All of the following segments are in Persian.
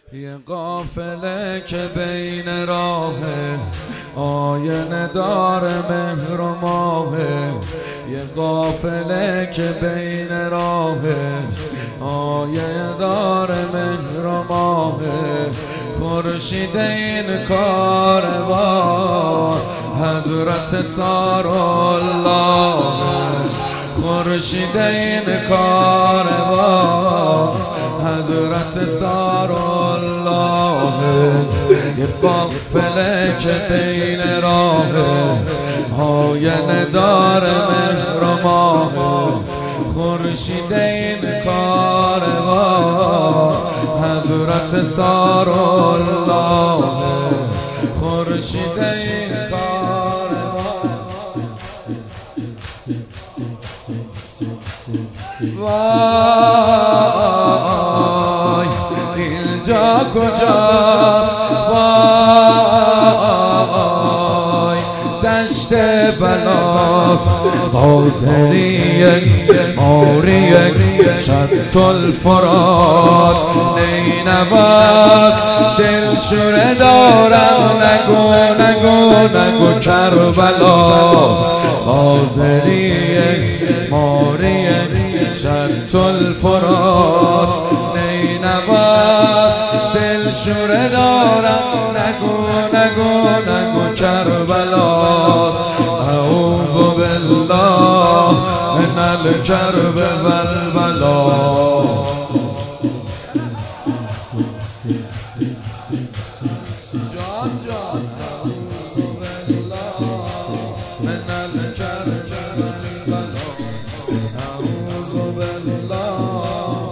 یه قافله که بین راه آینه دار مهر و ماهه، یه قافله که بین راه آینه دار مهر و ماهه، خورشید این کاروان حضرت سارالله، خورشید این کاروان حضرت سارالله، یه قافله که بین راه آینه دار مهر و ماه، خورشید این کاروان حضرت سارالله، خورشید این کاروان. وای اینجا کجاست؟ وای دشت بلاست، بازریه ماریه شط الفرات، نینواست دلشوره دارم، نگو نگو نگو کربلا، بازریه ماریه شط الفرات، نینواست دلشوره دارم، نگو نگو نگو کربلاست. اعوذ بالله من الکرب والبلا. جان جان اعوذ بالله من الکرب والبلا، اعوذ بالله.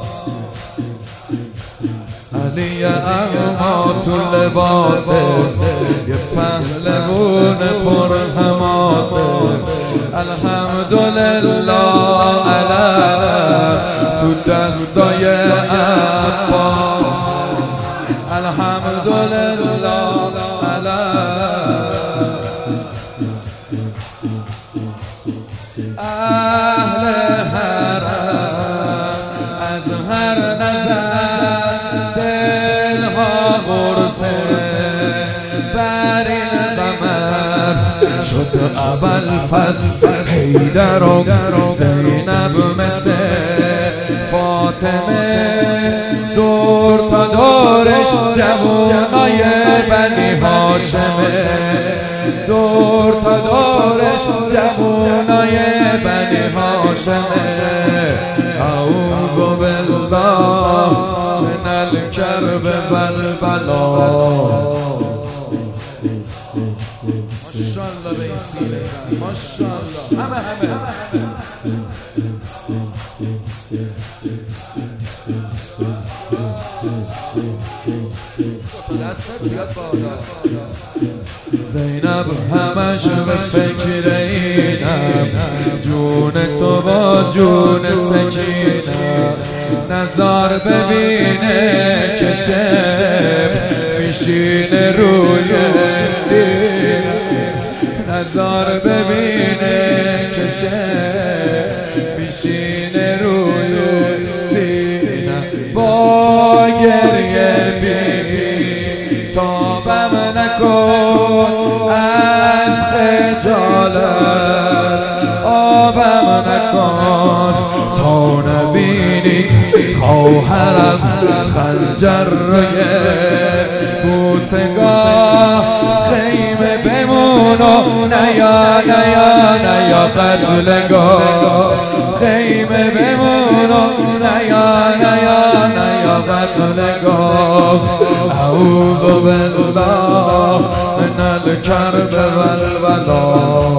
علی اعما تو لباسه، یه پهلوون پر حماسه، الحمدلله علم تو دستای عباس، الحمدلله علم اهل حرم از هر نظر دلها غرصه، بر این قمر شد ابوالفضل حیدر و زینب مثل فاطمه، دور تا دورش جوانای بنی هاشمه، دور تا دورش جوانای بنی هاشمه. اعوذ بالله من الکرب والبلا. ماشاءالله به این سیره، ماشاءالله همه زینب همش به فکر اینم، جون تو با جون سکینم، نظر ببینه که شب میشینه روی سینه، نظر ببینه که شب میشینه روی سینه، با گریه بیبی تابم نکن از خجالت، آبم نکن تا نبینی خواهرم خنجر روی بوسگاه، خیمه بمون و نیا نیا نیا قتلگاه، خیمه بمون و نیا نیا نیا قتلگاه. اعوذ بالله من الکرب والبلا.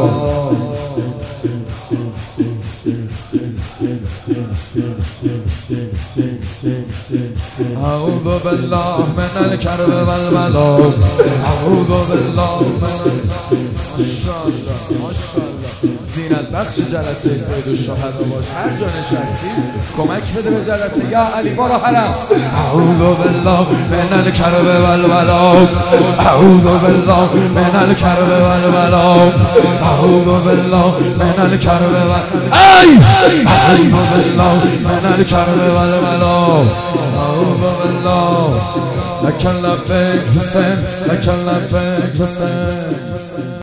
اعوذ بالله من الکرب والبلا، اعوذ بالله من. ماشاءالله ماشاءالله. زینت بخش جلسه سید الشهدا باش، هر جا نشستی کمک بده به جلسه. یا علی برو حرم. اعوذ بالله من الکرب والبلا، اعوذ بالله من الکرب والبلا، اعوذ بالله من الکرب والبلا، اعوذ بالله من الکرب والبلا، اعوذ بالله الله لك لبیک حسین لك لبیک حسین